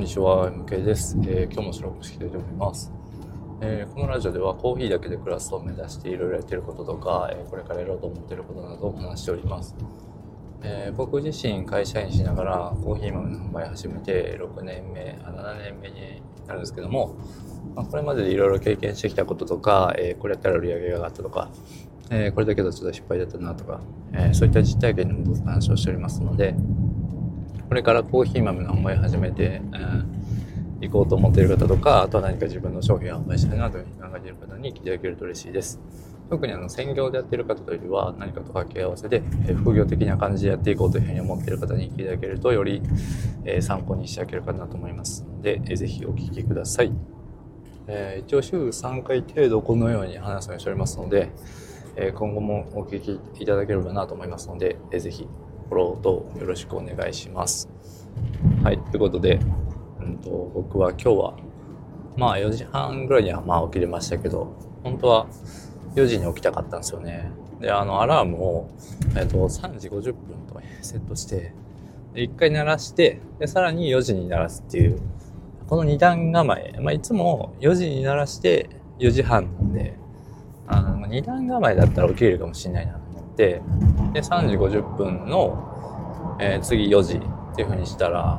にちは、MK です。今日も収録していきたいと思います。このラジオではコーヒーだけで暮らすを目指していろいろやっていることとか、これからやろうと思っていることなどを話しております。僕自身会社員しながらコーヒー豆の販売を始めて7年目になるんですけども、これまででいろいろ経験してきたこととか、これやったら売り上げが上がったとか、これだけだとちょっと失敗だったなとか、そういった実体験に基づく話をしておりますので、これからコーヒー豆の販売を始めて、行こうと思っている方とか、あとは何か自分の商品を販売したいなというふうに考えている方に聞いていただけると嬉しいです。特に専業でやっている方というよりは何かと掛け合わせで、副業的な感じでやっていこうというふうに思っている方に聞いていただけるとより、参考にしていただけるかなと思いますので、ぜひお聞きください。一応週3回程度このように話すようにしておりますので、今後もお聞きいただければなと思いますので、ぜひフォローとよろしくお願いします。はい、ということで、僕は今日は4時半ぐらいには起きれましたけど、本当は4時に起きたかったんですよね。で、アラームを、3時50分とセットして、1回鳴らして、でさらに4時に鳴らすっていう、この2段構え、いつも4時に鳴らして4時半なんで、2段構えだったら起きれるかもしれないなと思って、で、3時50分の、次4時っていう風にしたら、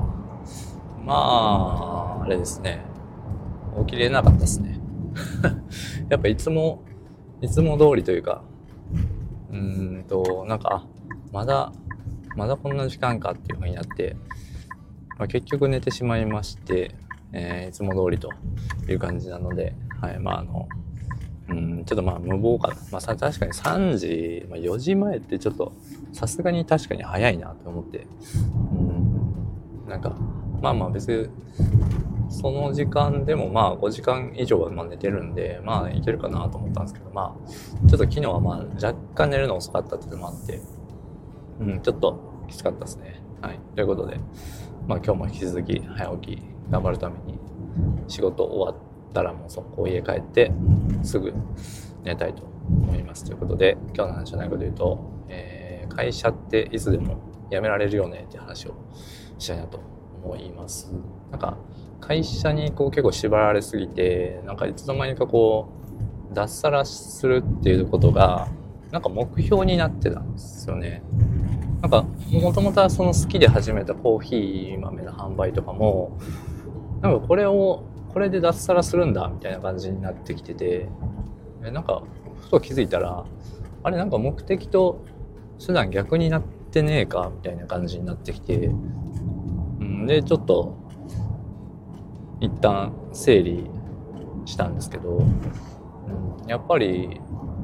あれですね、起きれなかったですね。やっぱいつも通りというか、まだこんな時間かっていう風になって、結局寝てしまいまして、いつも通りという感じなので、はい、ちょっと無謀かな。確かに3時、4時前ってちょっとさすがに確かに早いなと思って、別にその時間でも5時間以上は寝てるんで、いけるかなと思ったんですけど、ちょっと昨日は若干寝るの遅かったっていうのもあって、ちょっときつかったですね。はい。ということで、今日も引き続き早起き頑張るために仕事終わったらもう速攻家帰ってすぐ寝たいと思います。ということで、今日の話じゃないかというと、会社っていつでも辞められるよねっていう話をしたいなと思います。会社に結構縛られすぎて、いつの間にか脱サラするっていうことが目標になってたんですよね。もともとはその好きで始めたコーヒー豆の販売とかもこれで脱サラするんだみたいな感じになってきてて、ふと気づいたら目的と手段逆になってねえかみたいな感じになってきて、でちょっと一旦整理したんですけど、やっぱり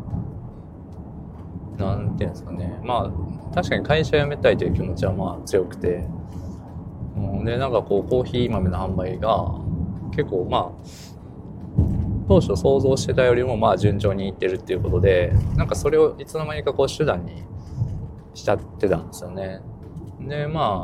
なんていうんですかね、確かに会社辞めたいという気持ちは強くて、でコーヒー豆の販売が結構当初想像してたよりも順調にいってるっていうことで、それをいつの間にか手段にしちゃってたんですよね。で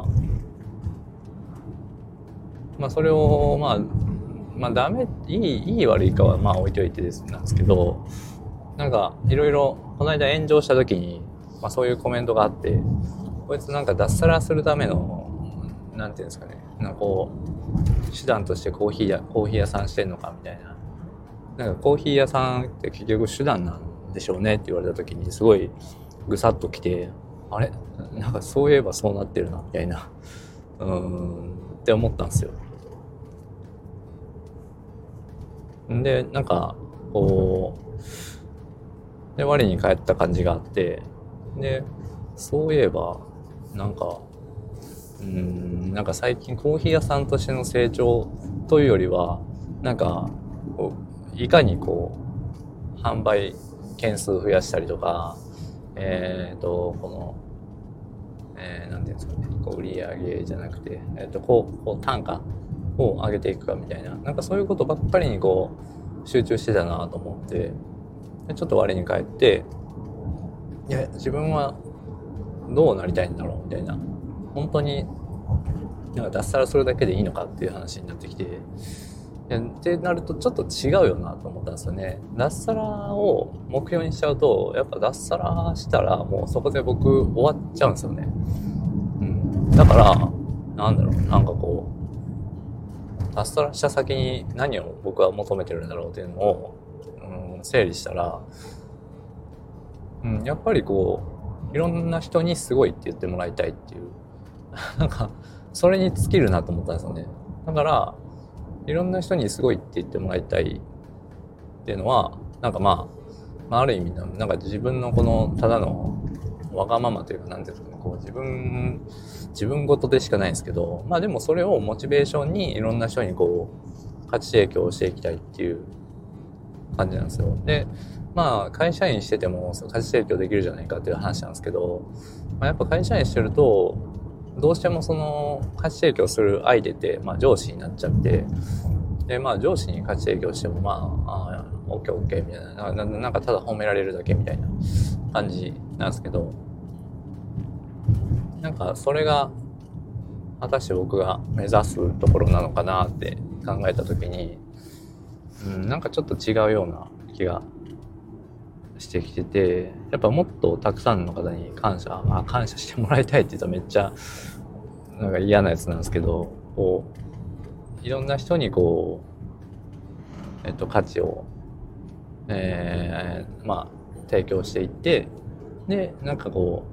それをダメ、いい悪いかは置いといてなんですけど、いろいろこの間炎上した時にそういうコメントがあって、こいつ脱サラするためのなんていうんですかね、手段としてコーヒー屋さんしてんのかみたいな、コーヒー屋さんって結局手段なんでしょうねって言われた時にすごいぐさっときて、あれそういえばそうなってるなみたいなって思ったんですよ。でで我に返った感じがあって、でそういえば最近コーヒー屋さんとしての成長というよりはいかに販売件数増やしたりとか、なんていうんですかね、売り上げじゃなくて、単価を上げていくかみたいな、そういうことばっかりに集中してたなと思って、ちょっと我に返って、いや自分はどうなりたいんだろうみたいな、本当に脱サラするだけでいいのかっていう話になってきて、ってなるとちょっと違うよなと思ったんですよね。脱サラを目標にしちゃうと、やっぱ脱サラしたらもうそこで僕終わっちゃうんですよね。だから脱サラした先に何を僕は求めてるんだろうっていうのを、整理したら、やっぱりこういろんな人にすごいって言ってもらいたいっていうなんかそれに尽きるなと思ったんですよね。だからいろんな人にすごいって言ってもらいたいっていうのはなんかある意味なんか自分のこのただのわがままというかなんていうんですかね、こう自分ごとでしかないんですけど、でもそれをモチベーションにいろんな人にこう価値提供をしていきたいっていう感じなんですよ。で会社員してても価値提供できるじゃないかっていう話なんですけど、やっぱ会社員してるとどうしてもその価値提供する相手って、上司になっちゃって、で上司に価値提供してもオッケーオッケーみたいなんかただ褒められるだけみたいな感じなんですけど、なんかそれが果たして僕が目指すところなのかなって考えた時に、なんかちょっと違うような気がしてきてて、やっぱもっとたくさんの方に感謝してもらいたいって言ったらめっちゃなんか嫌なやつなんですけど、こういろんな人にこう価値を提供していって、でなんかこ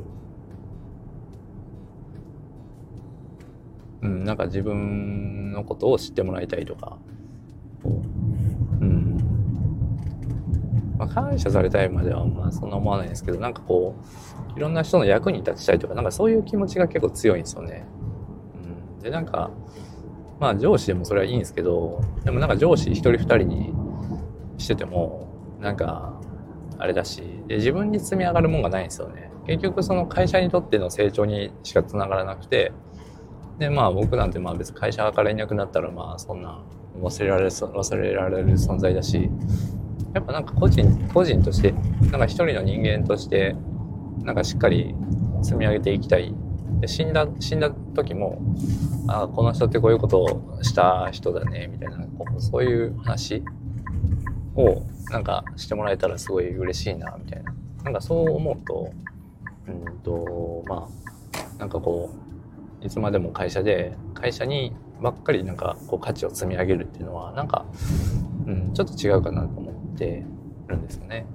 うなんか自分のことを知ってもらいたいとか、感謝されたいまではそんな思わないんですけど、なんかこういろんな人の役に立ちたいとか、なんかそういう気持ちが結構強いんですよね。でなんか上司でもそれはいいんですけど、でもなんか上司一人二人にしててもなんかあれだし、で自分に積み上がるもんがないんですよね。結局その会社にとっての成長にしかつながらなくて、で僕なんて別に会社からいなくなったらそんな忘れられる存在だし、やっぱなんか個人としてなんか一人の人間としてなんかしっかり積み上げていきたい。で死んだ時もこの人ってこういうことをした人だねみたいな、そういう話をなんかしてもらえたらすごい嬉しいなみたいな、なんかそう思うとなんかこういつまでも会社にばっかりなんかこう価値を積み上げるっていうのはなんかちょっと違うかなと思ってるんですよね。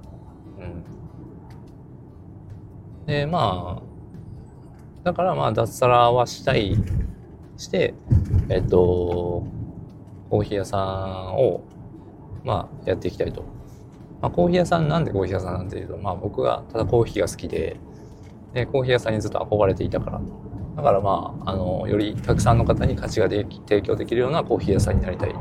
でだから脱サラはしてコーヒー屋さんをやっていきたいと。コーヒー屋さんなんでコーヒー屋さんなんていうと、僕がただコーヒーが好きでコーヒー屋さんにずっと憧れていたから、だからよりたくさんの方に価値が提供できるようなコーヒー屋さんになりたい。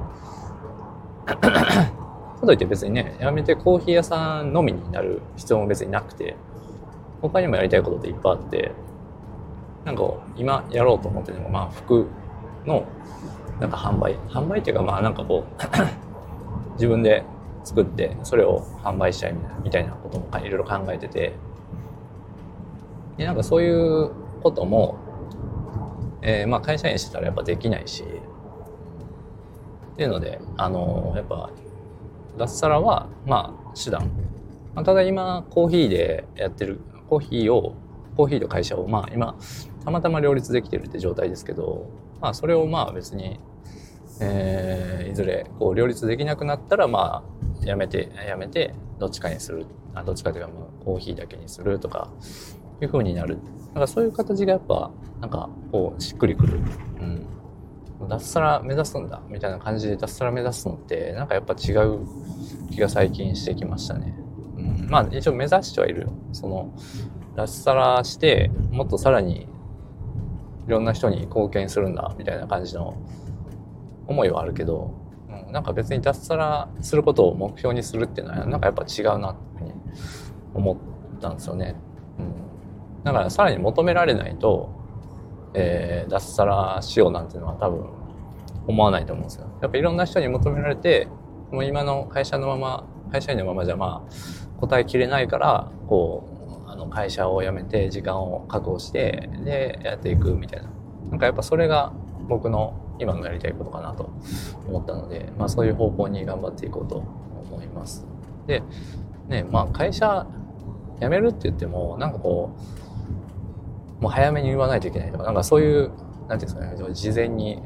かといって別にね、やめてコーヒー屋さんのみになる必要も別になくて、他にもやりたいことっていっぱいあって、なんか今やろうと思ってるのが服のなんか販売っていうかなんかこう自分で作ってそれを販売したいみたいなこともいろいろ考えてて、でなんかそういうことも、会社員してたらやっぱできないしっていうのでやっぱ脱サラは手段、ただ今コーヒーでやってるコーヒーと会社を今たまたま両立できてるって状態ですけど、それを別に、いずれこう両立できなくなったらやめてどっちかにする、どっちかというかコーヒーだけにするとかいう風になる。なんかそういう形がやっぱなんかこうしっくりくる。脱サラ目指すんだみたいな感じで脱サラ目指すのってなんかやっぱ違う気が最近してきましたね。一応目指してはいるよ。その脱サラしてもっとさらにいろんな人に貢献するんだみたいな感じの思いはあるけど、なんか別に脱サラすることを目標にするっていうのはなんかやっぱ違うなっていうふうに思ったんですよね。だからさらに求められないと、脱サラしようなんていうのは多分思わないと思うんですよ。やっぱいろんな人に求められて、もう今の会社員のままじゃ答えきれないから、こう会社を辞めて時間を確保してでやっていくみたいな、なんかやっぱそれが僕の今のやりたいことかなと思ったので、そういう方向に頑張っていこうと思います。でね、会社辞めるって言ってもなんかこうもう早めに言わないといけないとか、なんかそういうなんていうんですかね、事前に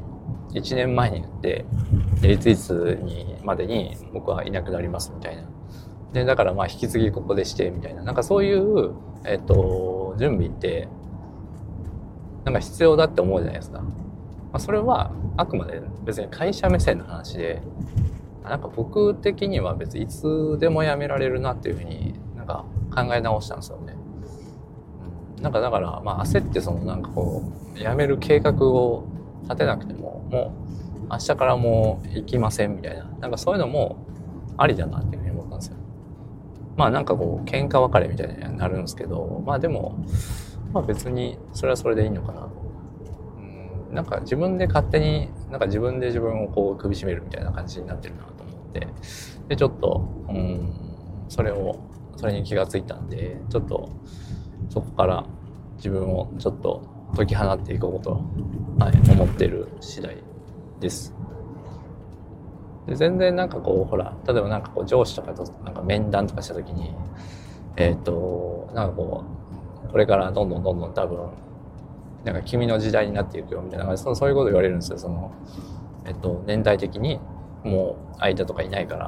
1年前に言って、いついつにまでに僕はいなくなりますみたいな。で、だからまあ引き継ぎここでしてみたいな。なんかそういう、準備って、なんか必要だって思うじゃないですか。まあ、それはあくまで別に会社目線の話で、なんか僕的には別にいつでも辞められるなっていうふうになんか考え直したんですよね。なんかだからまあ焦ってなんかこう辞める計画を立てなくてももう明日からもう行きませんみたいな、なんかそういうのもありだなっていうふうに思ったんですよ。まあなんかこう喧嘩別れみたいになるんですけど、まあでもまあ別にそれはそれでいいのかな。なんか自分で勝手になんか自分で自分をこう首絞めるみたいな感じになってるなと思って、でちょっとそれに気がついたんで、ちょっとそこから自分をちょっと解き放っていこうと、思っている次第です。で全然なんかこうほら、例えばなんかこう上司とかとなんか面談とかした時になんかこうこれからどんどん多分なんか君の時代になっていくよみたいな、そういうこと言われるんですよ。年代的にもう間とかいないから、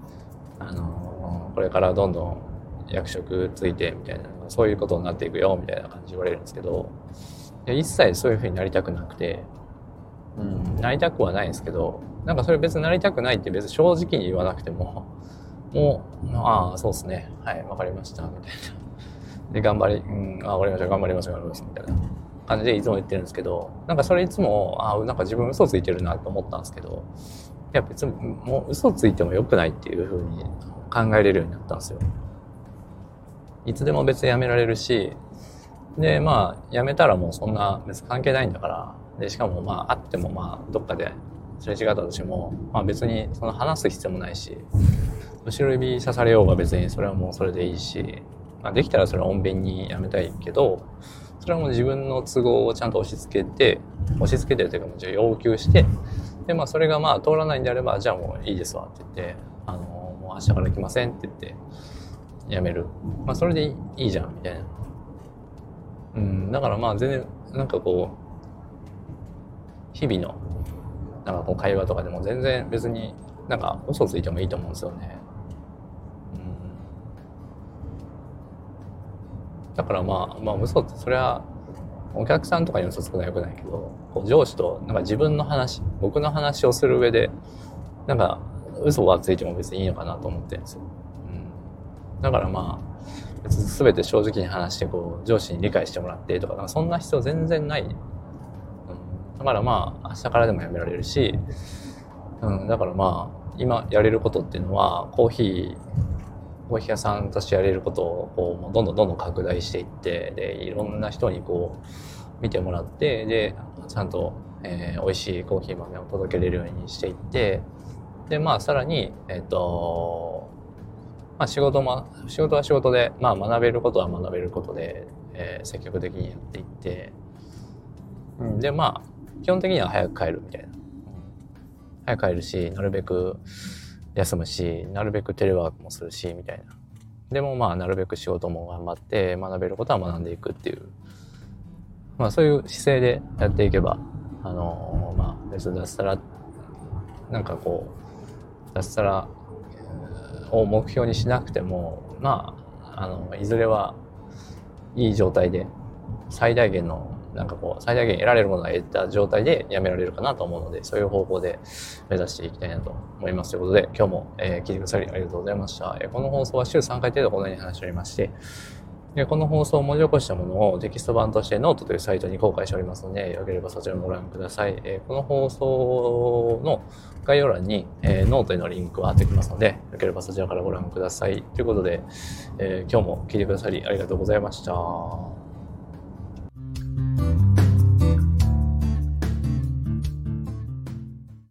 これからどんどん役職ついてみたいな、そういうことになっていくよみたいな感じで言われるんですけど、一切そういう風になりたくなくて、なりたくはないんですけど、なんかそれ別になりたくないって別に正直に言わなくても、もうああそうですね、はいわかりましたみたいな、で頑張りわかりました頑張りますみたいな感じでいつも言ってるんですけど、なんかそれいつもなんか自分嘘ついてるなと思ったんですけど、いや別にもう嘘ついてもよくないっていう風に考えれるようになったんですよ。いつでも別に辞められるし、でまあ辞めたらもうそんな別に関係ないんだから、でしかもまあ会ってもまあどっかですれ違ったとしても、まあ別にその話す必要もないし、後ろ指刺されようが別にそれはもうそれでいいし、まあ、できたらそれは穏便に辞めたいけど、それはもう自分の都合をちゃんと押し付けてというかもう要求して、でまあそれがまあ通らないんであれば、じゃあもういいですわって言って、もう明日から来ませんって言って辞める、まあそれでいいじゃんみたいな。だからまあ全然なんかこう日々のなんかこう会話とかでも全然別になんか嘘ついてもいいと思うんですよね。だからまあ嘘ってそれはお客さんとかに嘘つくのは良くないけど、こう上司となんか僕の話をする上でなんか嘘はついても別にいいのかなと思ってるんですよ。だからまあ別に全て正直に話してこう上司に理解してもらってとか、そんな必要全然ない。だからまあ明日からでも辞められるし、だからまあ今やれることっていうのはコーヒー屋さんとしてやれることをこうどんどん拡大していって、でいろんな人にこう見てもらって、でちゃんと、美味しいコーヒー豆を届けれるようにしていって、でまあさらにまあ仕事は仕事で、まあ学べることは学べることで、積極的にやっていって、でまあ基本的には早く帰るみたいな、早く帰るし、なるべく休むし、なるべくテレワークもするしみたいな。でもまあなるべく仕事も頑張って学べることは学んでいくっていう、まあそういう姿勢でやっていけば、まあ別に脱サラなんかこう脱サラを目標にしなくても、まあいずれはいい状態で最大限得られるものが得た状態でやめられるかなと思うので、そういう方向で目指していきたいなと思います。ということで、今日も、聞いてくださりありがとうございました。この放送は週3回程度このように話しておりまして、この放送を文字起こしたものをテキスト版としてノートというサイトに公開しておりますので、よければそちらもご覧ください。この放送の概要欄に、ノートへのリンクは貼っておきますので、よければそちらからご覧ください。ということで、今日も聞いてくださりありがとうございました。